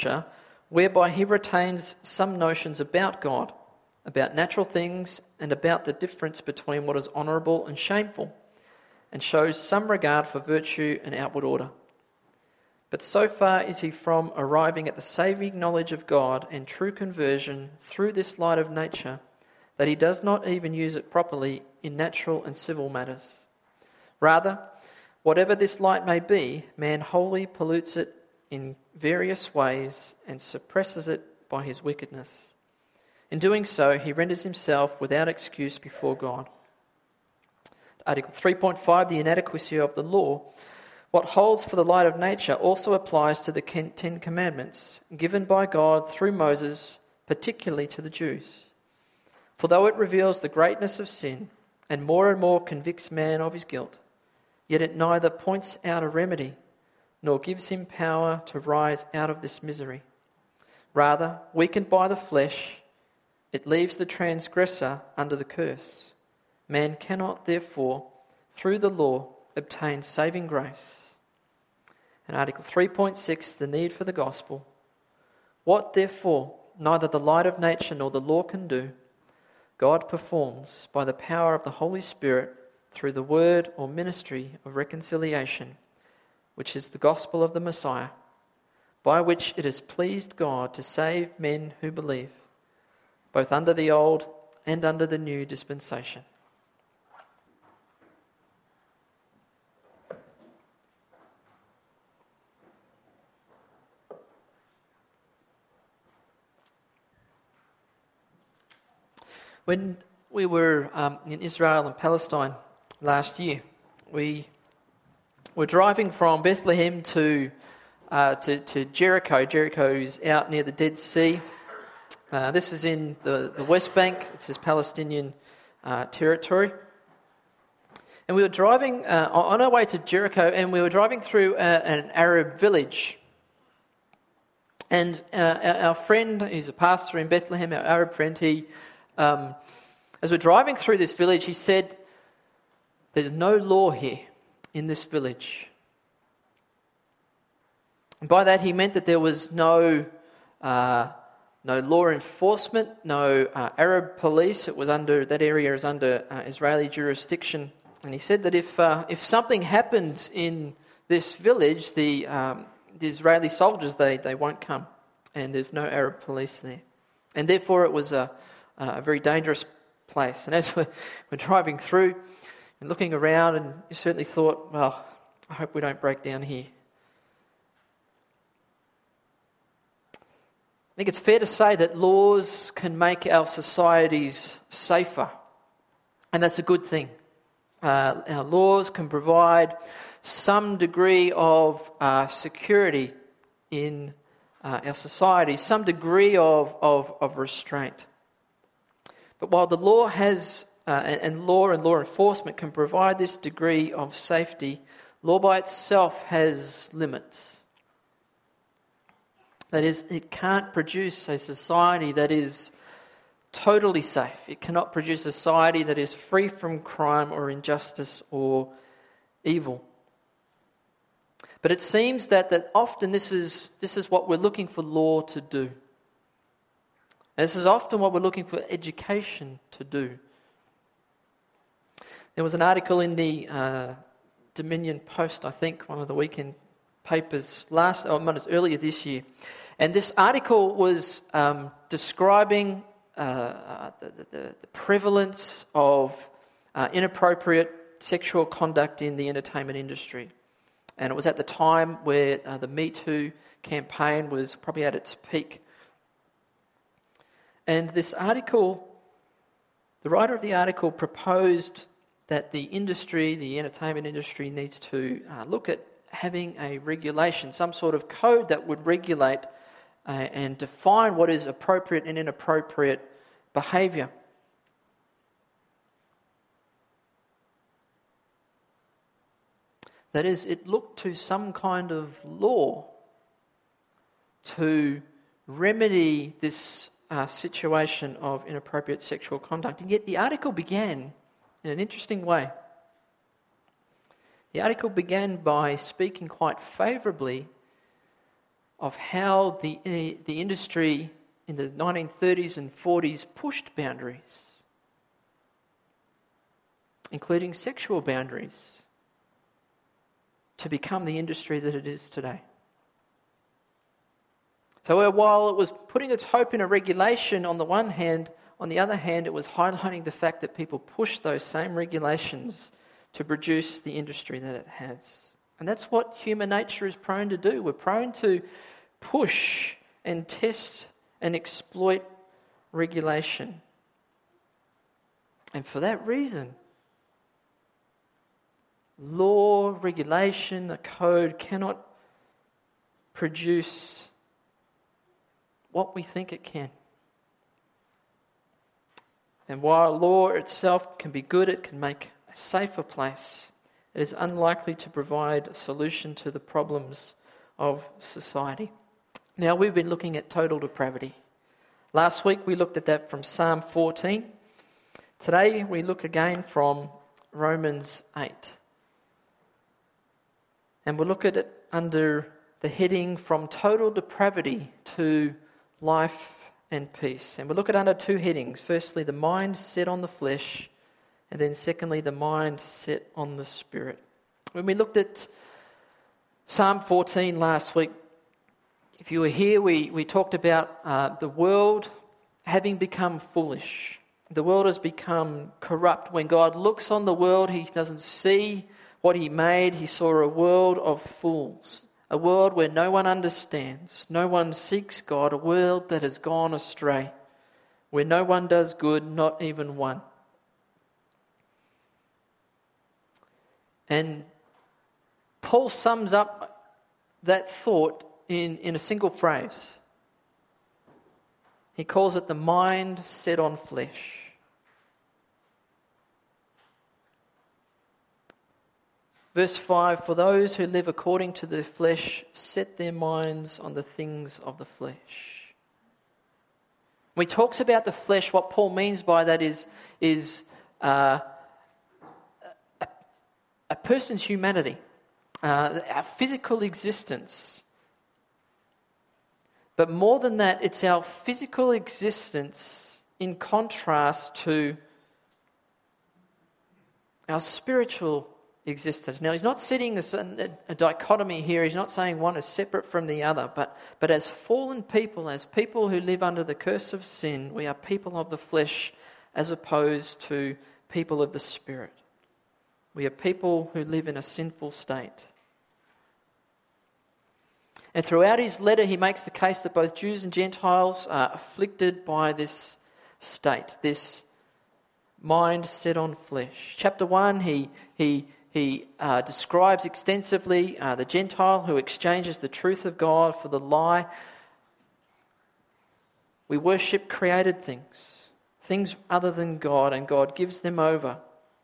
whereby he retains some notions about God, about natural things, and about the difference between what is honourable and shameful, and shows some regard for virtue and outward order. But so far is he from arriving at the saving knowledge of God and true conversion through this light of nature, that he does not even use it properly in natural and civil matters. Rather, whatever this light may be, man wholly pollutes it in various ways and suppresses it by his wickedness. In doing so, he renders himself without excuse before God. Article 3.5, the inadequacy of the law. What holds for the light of nature also applies to the Ten Commandments, given by God through Moses, particularly to the Jews. For though it reveals the greatness of sin, and more convicts man of his guilt, yet it neither points out a remedy, nor gives him power to rise out of this misery. Rather, weakened by the flesh, it leaves the transgressor under the curse. Man cannot, therefore, through the law, obtain saving grace. And Article 3.6, the need for the gospel. What, therefore, neither the light of nature nor the law can do, God performs by the power of the Holy Spirit through the word or ministry of reconciliation, which is the gospel of the Messiah, by which it has pleased God to save men who believe, both under the old and under the new dispensation. When we were in Israel and Palestine last year, we were driving from Bethlehem to Jericho. Jericho is out near the Dead Sea. This is in the West Bank. This is Palestinian territory. And we were driving on our way to Jericho, and we were driving through an Arab village. And our friend, who's a pastor in Bethlehem, our Arab friend, he, as we're driving through this village, he said, "There's no law here in this village." And by that he meant that there was no law enforcement, no Arab police. It was that area is under Israeli jurisdiction. And he said that if something happened in this village, the Israeli soldiers they won't come, and there's no Arab police there, and therefore it was a very dangerous place. And as we're driving through and looking around, and you certainly thought, well, I hope we don't break down here. I think it's fair to say that laws can make our societies safer, and that's a good thing. Our laws can provide some degree of security in our society, some degree of restraint. But while the law has, and law enforcement can provide this degree of safety, law by itself has limits. That is, it can't produce a society that is totally safe. It cannot produce a society that is free from crime or injustice or evil. But it seems that often this is what we're looking for law to do. And this is often what we're looking for education to do. There was an article in the Dominion Post, I think, one of the weekend papers earlier this year. And this article was describing the prevalence of inappropriate sexual conduct in the entertainment industry. And it was at the time where the Me Too campaign was probably at its peak. And this article, the writer of the article proposed that the entertainment industry needs to look at having a regulation, some sort of code that would regulate and define what is appropriate and inappropriate behaviour. That is, it looked to some kind of law to remedy this situation of inappropriate sexual conduct. And yet the article began in an interesting way. The article began by speaking quite favourably of how the industry in the 1930s and 40s pushed boundaries, including sexual boundaries, to become the industry that it is today. So while it was putting its hope in a regulation on the one hand, on the other hand, it was highlighting the fact that people push those same regulations to produce the industry that it has. And that's what human nature is prone to do. We're prone to push and test and exploit regulation. And for that reason, law, regulation, a code cannot produce what we think it can. And while law itself can be good, it can make a safer place, it is unlikely to provide a solution to the problems of society. Now, we've been looking at total depravity. Last week we looked at that from Psalm 14. Today we look again from Romans 8. And we'll look at it under the heading From Total Depravity to Life and Peace. And we'll look at under two headings. Firstly, the mind set on the flesh, and then secondly, the mind set on the spirit. When we looked at Psalm 14 last week, if you were here, we talked about the world having become foolish. The world has become corrupt. When God looks on the world, he doesn't see what he made. He saw a world of fools, a world where no one understands, no one seeks God, a world that has gone astray, where no one does good, not even one. And Paul sums up that thought in a single phrase. He calls it the mind set on flesh. Verse 5, for those who live according to the flesh set their minds on the things of the flesh. When he talks about the flesh, what Paul means by that is a person's humanity, our physical existence. But more than that, it's our physical existence in contrast to our spiritual existence. Now, he's not setting a dichotomy here. He's not saying one is separate from the other. But as fallen people, as people who live under the curse of sin, we are people of the flesh as opposed to people of the Spirit. We are people who live in a sinful state. And throughout his letter, he makes the case that both Jews and Gentiles are afflicted by this state, this mind set on flesh. Chapter 1, he describes extensively the Gentile who exchanges the truth of God for the lie. We worship created things other than God, and God gives them over.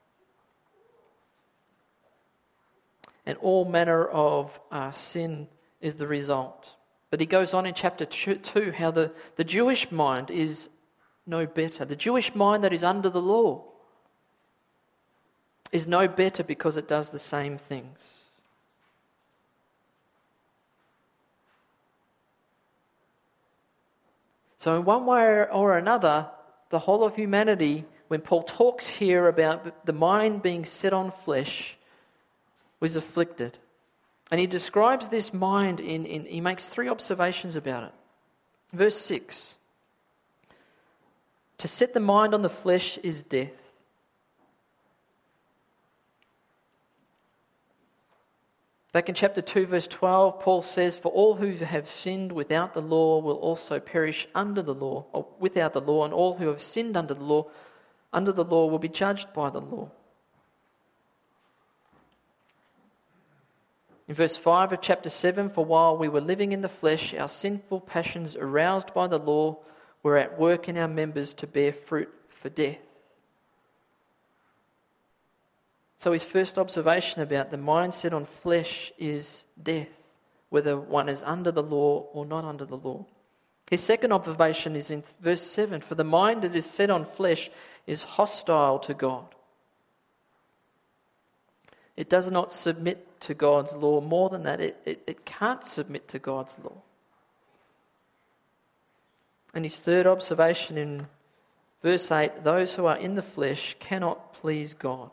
And all manner of sin is the result. But he goes on in chapter 2 how the Jewish mind is no better. The Jewish mind that is under the law is no better because it does the same things. So in one way or another, the whole of humanity, when Paul talks here about the mind being set on flesh, was afflicted. And he describes this mind he makes three observations about it. Verse 6. To set the mind on the flesh is death. Back in chapter 2, verse 12, Paul says, for all who have sinned without the law will also perish under the law, or without the law, and all who have sinned under the law will be judged by the law. In verse 5 of chapter 7, for while we were living in the flesh, our sinful passions aroused by the law were at work in our members to bear fruit for death. So his first observation about the mindset on flesh is death, whether one is under the law or not under the law. His second observation is in verse 7, for the mind that is set on flesh is hostile to God. It does not submit to God's law. More than that, it can't submit to God's law. And his third observation in verse 8, those who are in the flesh cannot please God.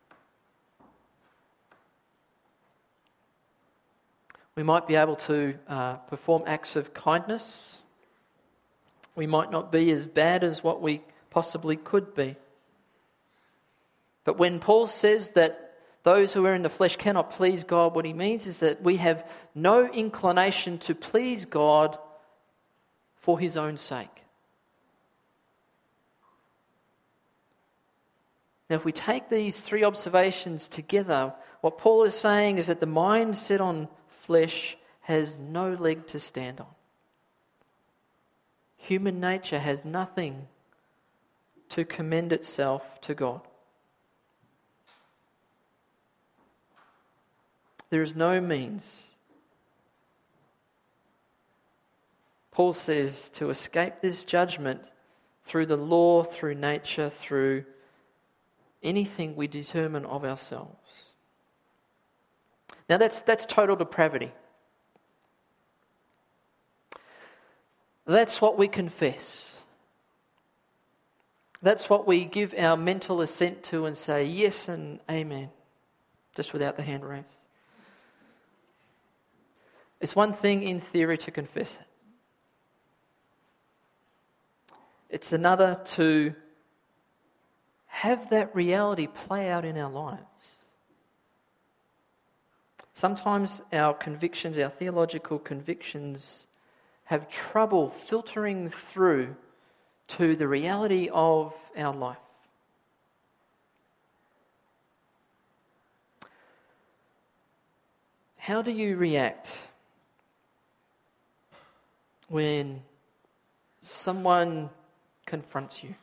We might be able to perform acts of kindness. We might not be as bad as what we possibly could be. But when Paul says that those who are in the flesh cannot please God, what he means is that we have no inclination to please God for his own sake. Now, if we take these three observations together, what Paul is saying is that the mind set on flesh has no leg to stand on. Human nature has nothing to commend itself to God. There is no means, Paul says, to escape this judgment through the law, through nature, through anything we determine of ourselves. Now that's total depravity. That's what we confess. That's what we give our mental assent to and say yes and amen, just without the hand raised. It's one thing in theory to confess it. It's another to have that reality play out in our lives. Sometimes our convictions, our theological convictions, have trouble filtering through to the reality of our life. How do you react when someone confronts you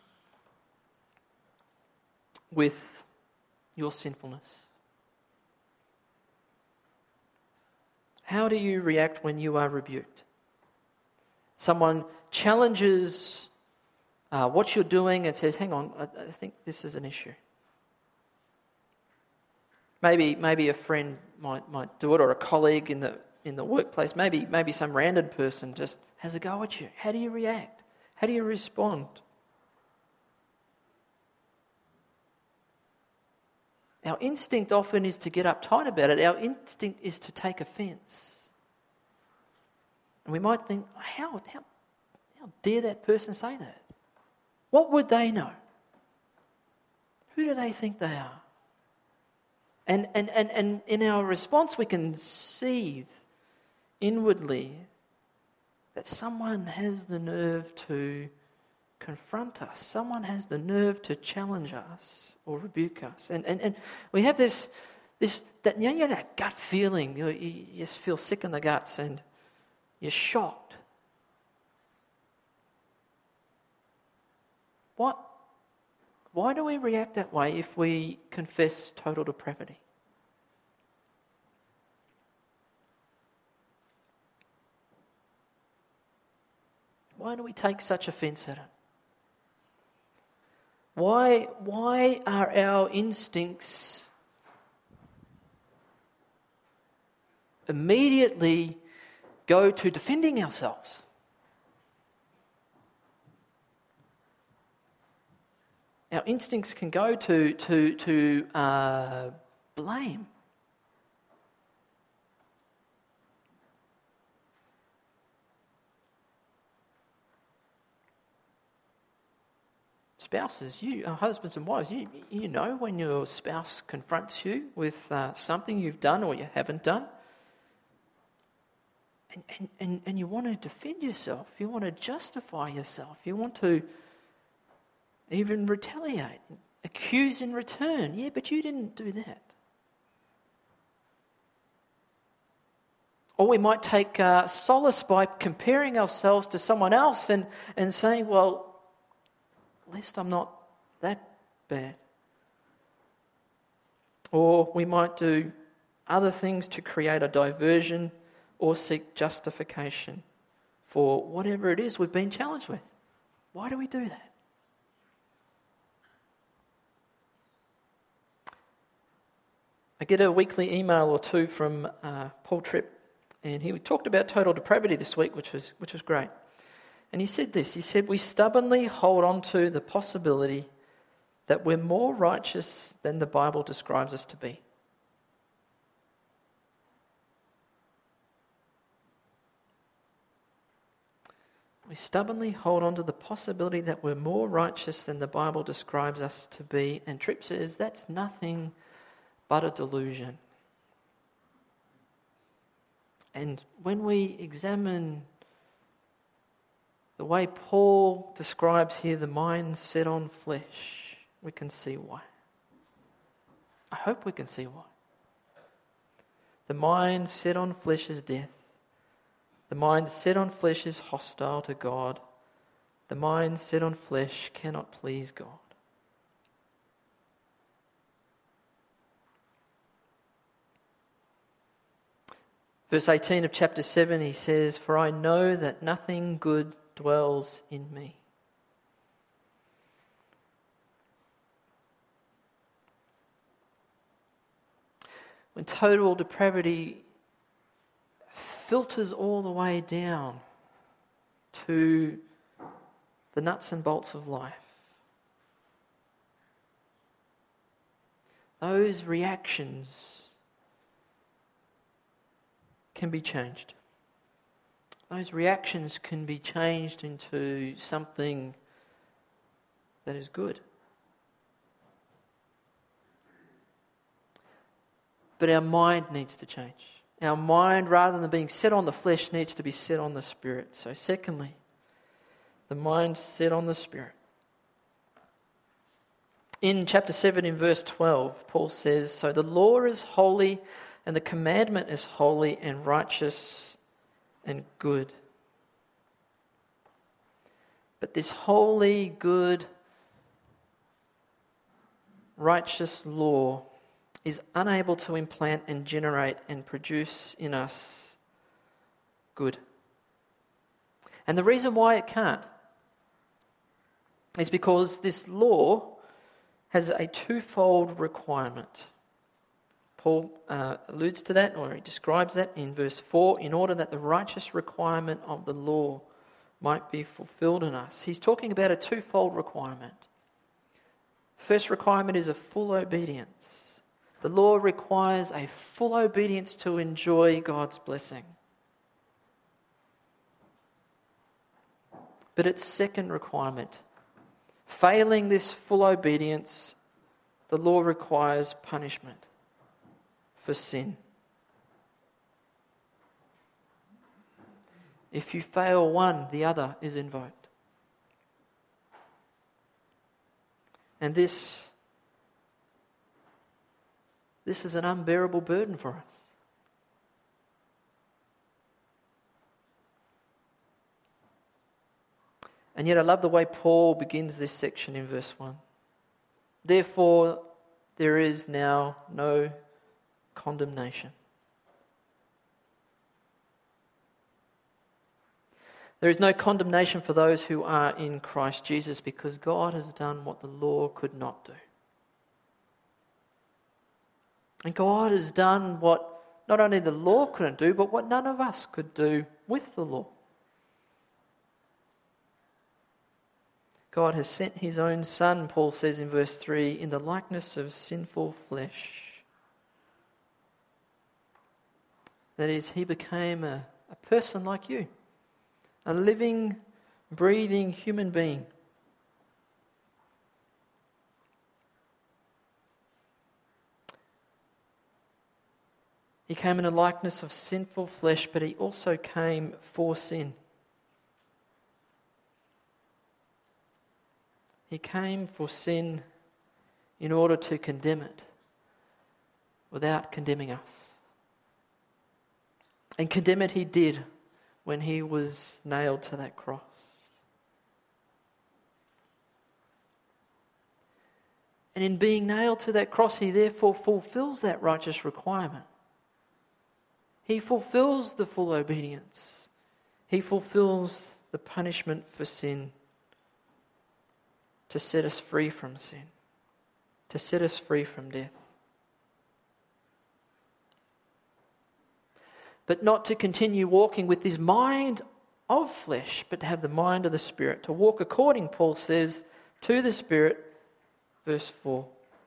with your sinfulness? How do you react when you are rebuked? Someone challenges what you're doing and says, hang on, I think this is an issue. Maybe a friend might do it, or a colleague in the workplace. Maybe some random person just has a go at you. How do you react? How do you respond? Our instinct often is to get uptight about it. Our instinct is to take offence. And we might think, how dare that person say that? What would they know? Who do they think they are? And in our response, we can seethe inwardly that someone has the nerve to confront us. Someone has the nerve to challenge us or rebuke us. And we have that gut feeling. You just feel sick in the guts and you're shocked. Why do we react that way if we confess total depravity? Why do we take such offence at it? Why are our instincts immediately go to defending ourselves? Our instincts can go to blame. Spouses, husbands and wives, you know when your spouse confronts you with something you've done or you haven't done, and you want to defend yourself, you want to justify yourself, you want to even retaliate, accuse in return. Yeah, but you didn't do that. Or we might take solace by comparing ourselves to someone else and saying, well, at least I'm not that bad. Or we might do other things to create a diversion or seek justification for whatever it is we've been challenged with. Why do we do that? I get a weekly email or two from Paul Tripp, and he talked about total depravity this week, which was great. And he said this, he said, we stubbornly hold on to the possibility that we're more righteous than the Bible describes us to be. We stubbornly hold on to the possibility that we're more righteous than the Bible describes us to be. And Tripp says that's nothing but a delusion. And when we examine the way Paul describes here the mind set on flesh, we can see why. I hope we can see why. The mind set on flesh is death. The mind set on flesh is hostile to God. The mind set on flesh cannot please God. Verse 18 of chapter 7, he says, "For I know that nothing good dwells in me." When total depravity filters all the way down to the nuts and bolts of life, those reactions can be changed. Those reactions can be changed into something that is good. But our mind needs to change. Our mind, rather than being set on the flesh, needs to be set on the Spirit. So secondly, the mind set on the Spirit. In chapter 7, in verse 12, Paul says, "So the law is holy, and the commandment is holy and righteous and good. But this holy, good, righteous law is unable to implant and generate and produce in us good." And the reason why it can't is because this law has a twofold requirement. Paul alludes to that, or he describes that in verse 4, in order that the righteous requirement of the law might be fulfilled in us. He's talking about a twofold requirement. First requirement is a full obedience. The law requires a full obedience to enjoy God's blessing. But its second requirement, failing this full obedience, the law requires punishment for sin. If you fail one, the other is invoked. And this is an unbearable burden for us. And yet I love the way Paul begins this section in verse 1. "Therefore, there is now no condemnation." There is no condemnation for those who are in Christ Jesus, because God has done what the law could not do. And God has done what not only the law couldn't do, but what none of us could do with the law. God has sent his own Son, Paul says in verse 3, in the likeness of sinful flesh. That is, he became a person like you, a living, breathing human being. He came in the likeness of sinful flesh, but he also came for sin. He came for sin in order to condemn it without condemning us. And condemn it he did when he was nailed to that cross. And in being nailed to that cross, he therefore fulfills that righteous requirement. He fulfills the full obedience. He fulfills the punishment for sin to set us free from sin, to set us free from death. But not to continue walking with this mind of flesh, but to have the mind of the Spirit. To walk according, Paul says, to the Spirit, verse 4.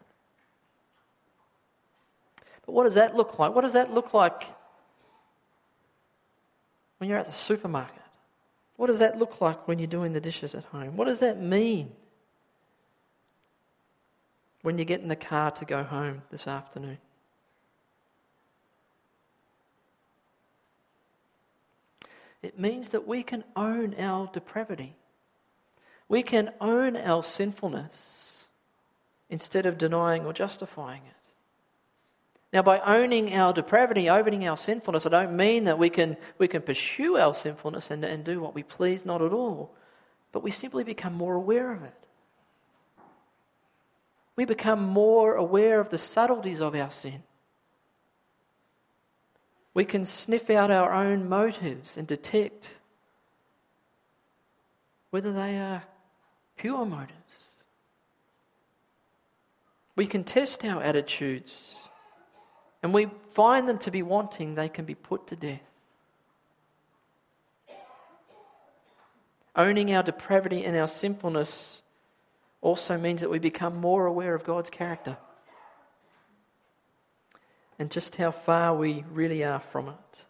But what does that look like? What does that look like when you're at the supermarket? What does that look like when you're doing the dishes at home? What does that mean when you get in the car to go home this afternoon? It means that we can own our depravity. We can own our sinfulness instead of denying or justifying it. Now, by owning our depravity, owning our sinfulness, I don't mean that we can pursue our sinfulness and do what we please, not at all. But we simply become more aware of it. We become more aware of the subtleties of our sin. We can sniff out our own motives and detect whether they are pure motives. We can test our attitudes, and we find them to be wanting, they can be put to death. Owning our depravity and our sinfulness also means that we become more aware of God's character and just how far we really are from it.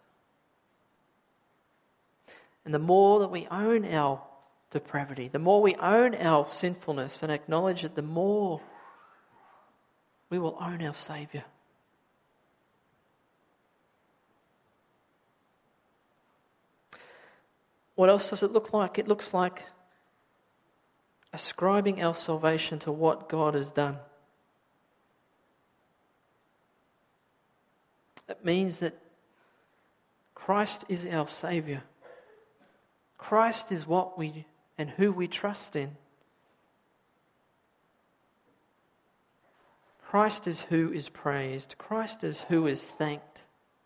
And the more that we own our depravity, the more we own our sinfulness and acknowledge it, the more we will own our Saviour. What else does it look like? It looks like ascribing our salvation to what God has done. It means that Christ is our Saviour. Christ is what we and who we trust in. Christ is who is praised. Christ is who is thanked.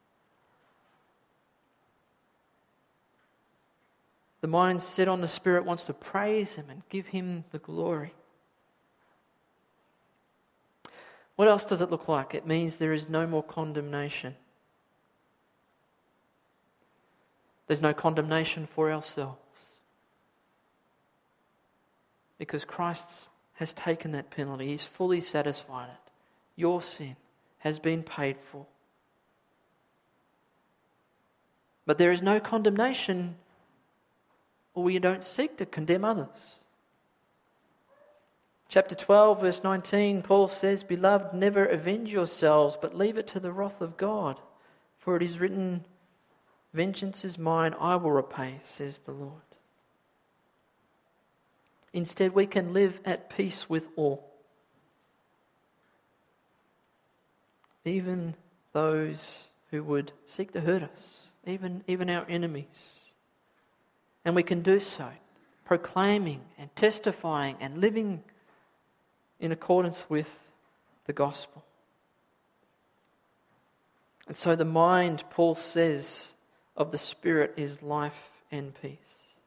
The mind set on the Spirit wants to praise Him and give Him the glory. What else does it look like? It means there is no more condemnation. There's no condemnation for ourselves. Because Christ has taken that penalty. He's fully satisfied it. Your sin has been paid for. But there is no condemnation, or we don't seek to condemn others. Chapter 12, verse 19, Paul says, "Beloved, never avenge yourselves, but leave it to the wrath of God. For it is written, 'Vengeance is mine, I will repay,' says the Lord." Instead, we can live at peace with all. Even those who would seek to hurt us, even our enemies. And we can do so, proclaiming and testifying and living in accordance with the gospel. And so the mind, Paul says, of the Spirit is life and peace.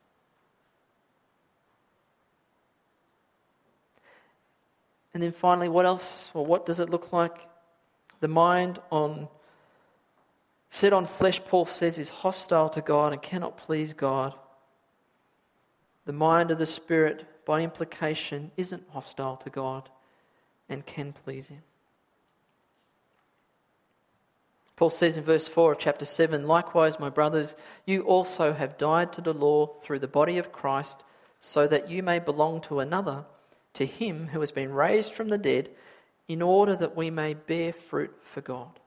And then finally, what else, or what does it look like? The mind set on flesh, Paul says, is hostile to God and cannot please God. The mind of the Spirit, by implication, isn't hostile to God and can please Him. Paul says in verse 4 of chapter 7, "Likewise, my brothers, you also have died to the law through the body of Christ, so that you may belong to another, to Him who has been raised from the dead, in order that we may bear fruit for God."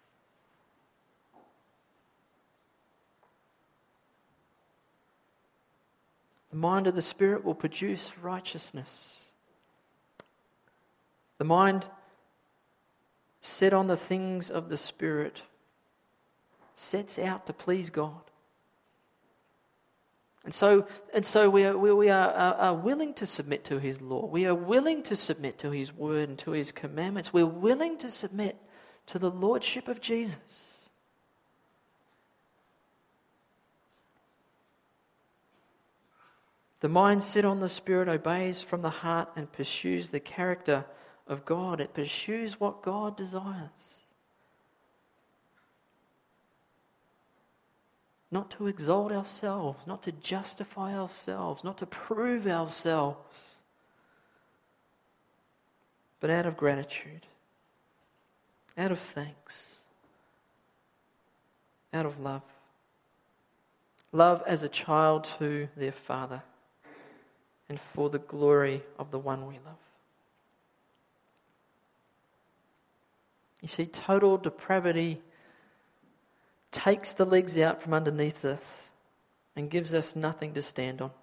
The mind of the Spirit will produce righteousness. The mind set on the things of the Spirit sets out to please God. And so we are willing to submit to His law. We are willing to submit to His word and to His commandments. We're willing to submit to the lordship of Jesus. The mind set on the Spirit obeys from the heart and pursues the character of God. It pursues what God desires. not to exalt ourselves, not to justify ourselves, not to prove ourselves, but out of gratitude, out of thanks, out of love. Love as a child to their Father and for the glory of the one we love. You see, total depravity takes the legs out from underneath us and gives us nothing to stand on.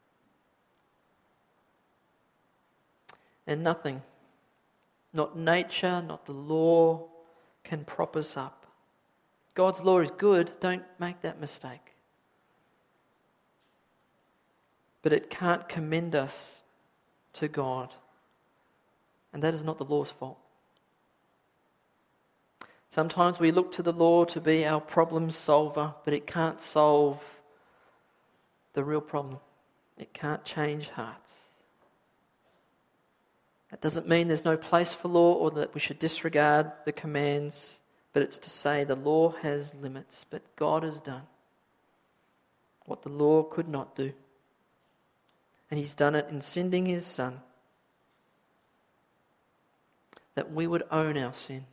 And nothing, not nature, not the law, can prop us up. God's law is good, don't make that mistake. But it can't commend us to God. And that is not the law's fault. Sometimes we look to the law to be our problem solver, but it can't solve the real problem. It can't change hearts. That doesn't mean there's no place for law or that we should disregard the commands, but it's to say the law has limits, but God has done what the law could not do. And He's done it in sending His Son, that we would own our sin,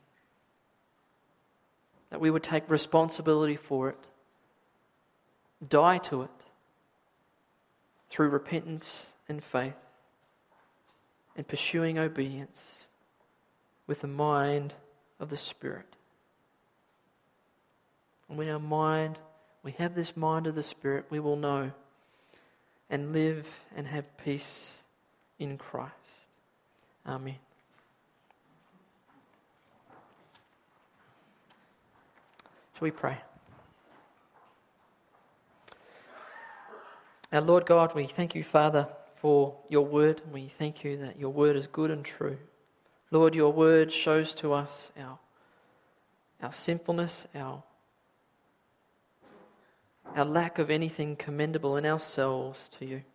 that we would take responsibility for it, die to it through repentance and faith, and pursuing obedience with the mind of the Spirit. And when we have this mind of the Spirit, we will know and live and have peace in Christ. Amen. Shall we pray? Our Lord God, we thank you, Father, for your word. We thank you that your word is good and true. Lord, your word shows to us our sinfulness, our lack of anything commendable in ourselves to you.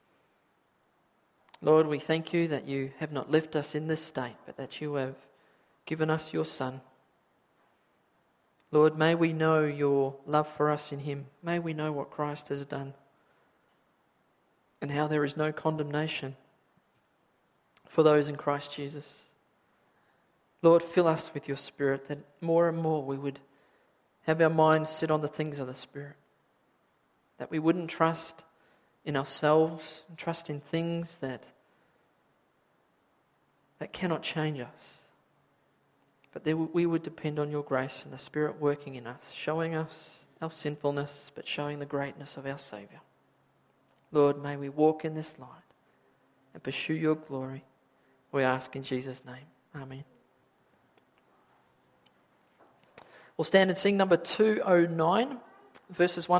Lord, we thank you that you have not left us in this state, but that you have given us your Son. Lord, may we know your love for us in him. May we know what Christ has done and how there is no condemnation for those in Christ Jesus. Lord, fill us with your Spirit, that more and more we would have our minds set on the things of the Spirit. That we wouldn't trust in ourselves and trust in things that cannot change us. But that we would depend on your grace and the Spirit working in us, showing us our sinfulness, but showing the greatness of our Saviour. Lord, may we walk in this light and pursue your glory. We ask in Jesus' name. Amen. We'll stand and sing number 209, verses 1